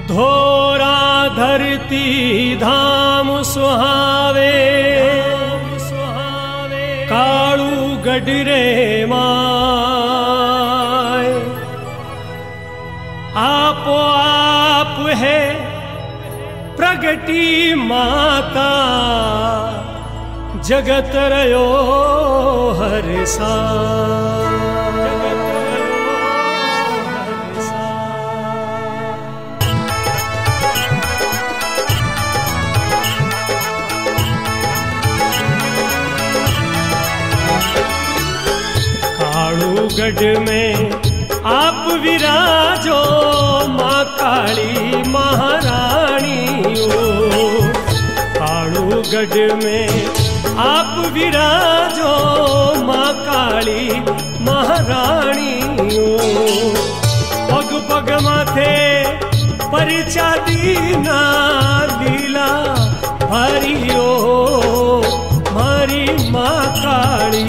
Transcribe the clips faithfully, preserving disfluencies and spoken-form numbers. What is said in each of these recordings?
धोरा धरती धाम सुहावे, काळू गडरे माय आपो आप है प्रगटी माता, जगत रयो हर सा। काळूगढ़ में आप विराजो, माँ काली महारानी ओ। काळूगढ़ में आप विराजो, माँ काली महारानी ओ। पग पग माथे परिचा दीना, लीला भारी ओ मारी माँ काली।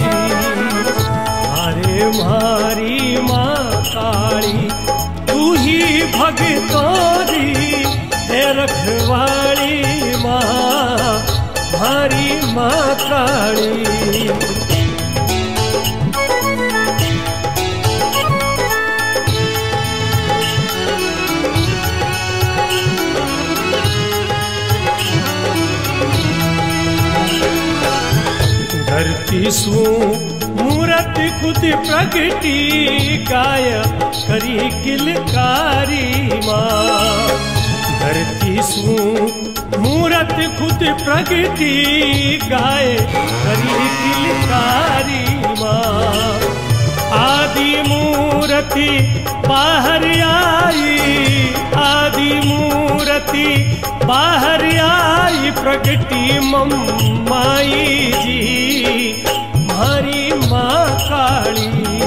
अरे मारी माँ काली, तू ही भगतोरी है रखवाली माँ, मारी माँ काली। धरती सू मूरत खुद प्रगटी, गाय करी किलकारी माँ। धरती सू मूरत खुद प्रगटी, गाय करी किलकारी माँ। आदि मूर्ति बाहर आई, आदि मूर्ति बाहर आई, प्रगटी मम्माई जी मारी माँ काली।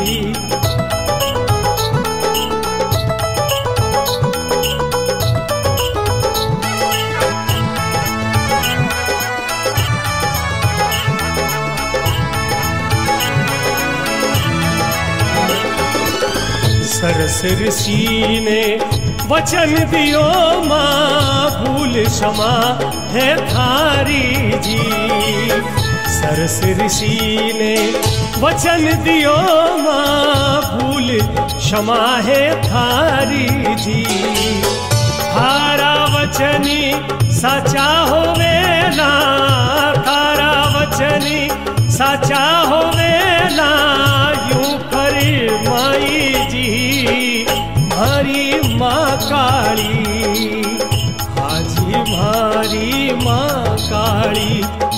सरस ऋषि ने वचन दियो माँ, भूल क्षमा है थारी जी। सरस ऋषि ने वचन दियो माँ, भूल क्षमा है थारी जी। थारा वचनी साचा होवे ना, थारा वचनी साचा होवे ना, यूं करे माई जी मारी माँ काली। हाजी मारी माँ काली।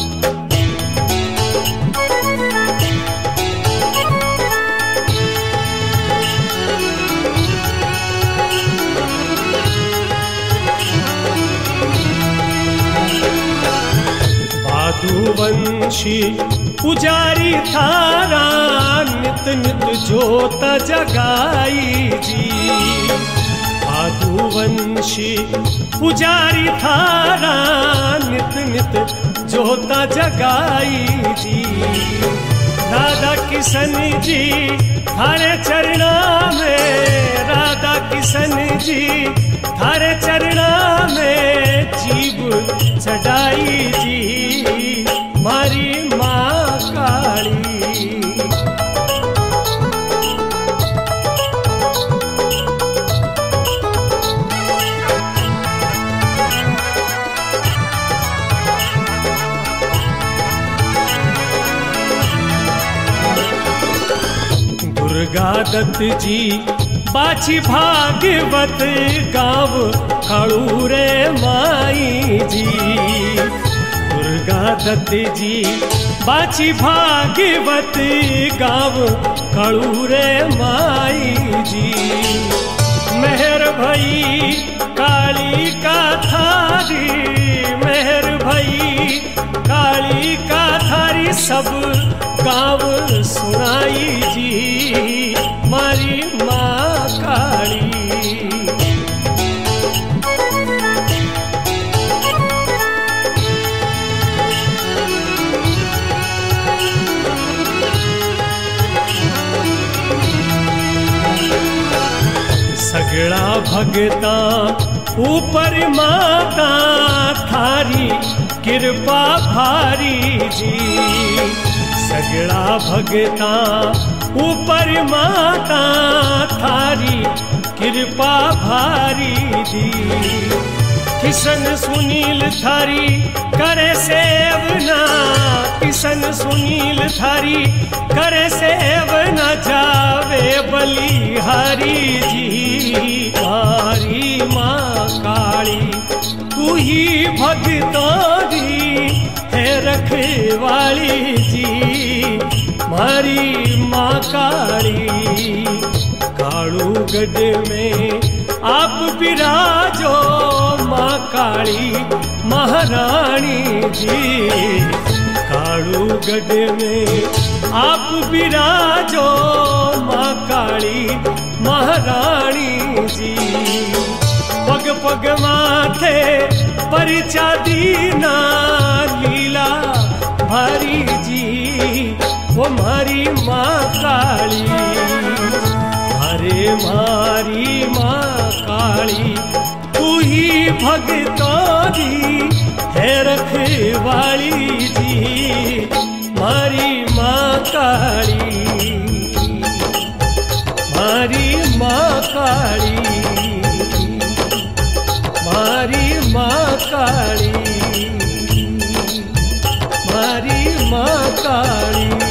वंशी पुजारी थारा, नित नित जोत जगाई जी। आदुवंशी पुजारी थारा, नित नित जोत जगाई जी। राधा किशन जी थारे चरणा में, राधा किशन जी थारे चरणा में, जीव चढ़ाई जी मारी माँ काली। दुर्गा दत्त जी बाची भागवत गाँव काळू रे माई जी। दुर्गा दत्त जी बाची भागवत गाँव काळू रे माई जी। मेहर भई काली का थारी, मेहर भई काली का थारी, सब गाँव सुनाई जी मारी माँ काली। सगळा भगता ऊपर माता थारी कृपा भारी जी। सगड़ा भगता ऊपर माता थारी कृपा भारी जी। किशन सुनील थारी करे सेवना, किशन सुनील थारी करे सेवना, जावे बलिहारी जी। मारी माँ काली तू ही भगतों दी है रखवाली जी। मारी माँ काली कालूगढ़ में आप विराजो, माँ काली महारानी जी। कालूगढ़ में आप विराजो, माँ काली महारानी जी। पग पग माथे परिचा दीना लीला भारी जी। वो मारी माँ काली, अरे मारी माँ काली तू ही भगतों दी है रखवाली जी। मारी माँ काली, मारी माँ काली, मारी माँ काली, मारी माँ काली।